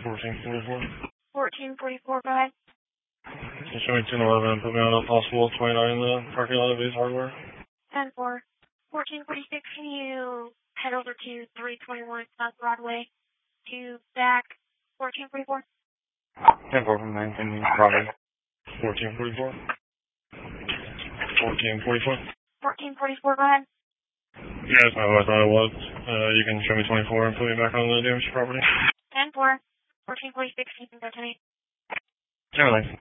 1444. 1444, go ahead. Can you show me 1011 and put me on a possible 29 in the parking lot of Ace Hardware? 10-4. 1446, can you head over to 321 South Broadway to back 1444? 10-4 from 19 Broadway. 1444. 1444. 1444, go ahead. Yeah, that's not what I thought it was. You can show me 24 and put me back on the damaged property. 10-4. 1446, you can go to me. Everything.